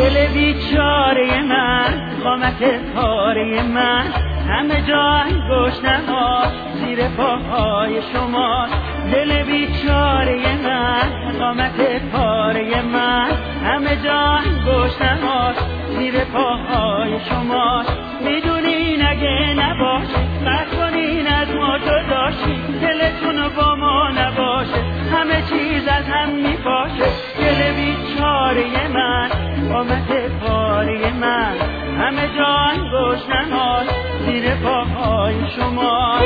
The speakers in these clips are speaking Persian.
دل بیچاره من، قامت پاره من، همه جا انگشت نماز زیر پاهای شما. دل بیچاره من، قامت پاره من، همه جا انگشت نماز زیر پاهای شما. میدونین اگه نباشه قطع کنین از ما جداشی، دلتون با ما نباشه همه چیز از هم میپاشه. دل بیچاره من، قامت پاره من، همه جا انگشت نماز زیر پاهای شما.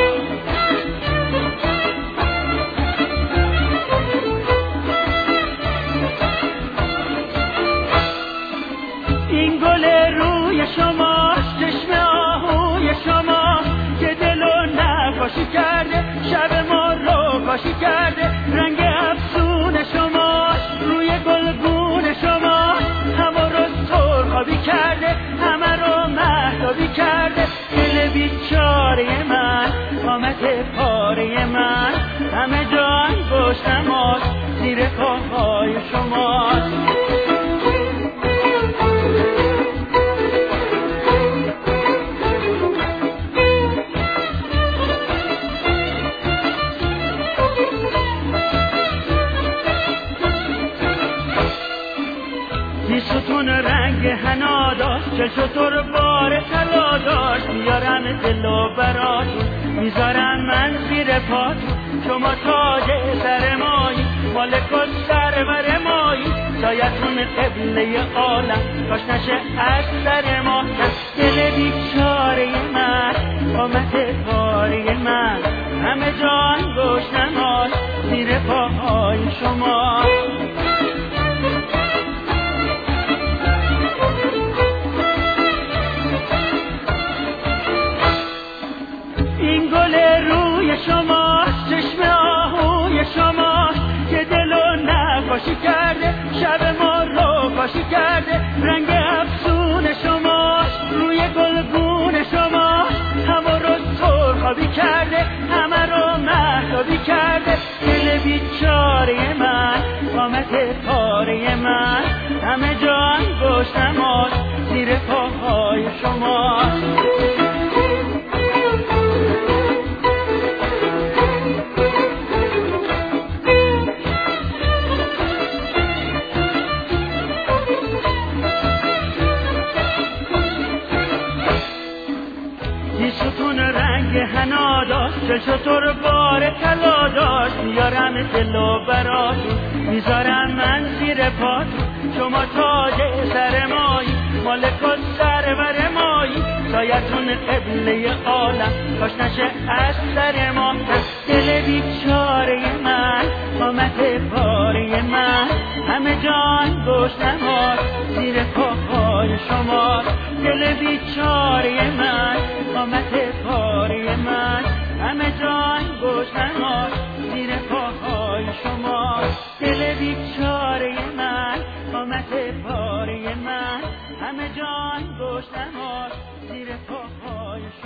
این گل روی شما، چشم آهوی شما که دلو نقاشی کرده، شب ما رو کاشی کرده. رنگ افسون شما روی گلگون شما، همه رو سرخابی کرده، همه رو مهتابی کرده. دل بیچاره من، قامت پاره من، همه جا انگشت نماز زیر پاهای شما. ستون رنگ حنا داشت، چه شطور بار طلا داشت. میارم دل و براتون، میذارم من زیر پاتون. شما تاج سر مایی، مالک و سرور مایی، سایتون قبله عالم کاش نشه از سر ما. دل بیچاره من، قامت پاره من، همه جا انگشت نماز زیر پاهای شما. این گل روی شما، چشم آهوی شما که دلو نقاشی کرده، شب ما رو کاشی کرده. رنگ افسون شما روی گلگون شما، همه رو سرخابی کرده، همه رو مهتابی کرده. دل بیچاره من، قامت پاره من، همه جا انگشت نماز زیر پاهای شما. ستون رنگ حنا داشت، چه شطور بار طلا داشت. میارم دل و براتون، میذارم من زیر پاتون. شما تاج سر مایی، مالک و سرور مایی، سایتون قبله عالم کاش نشه از سر ما. دل بیچاره من، قامت پاره من، همه جا انگشت نماز زیر پاهای شما. دل بیچاره من، قامت پاره من، همه جا انگشت نماز زیر پاهای شما. دل بیچاره من، قامت پاره من، همه جا انگشت نماز زیر پاهای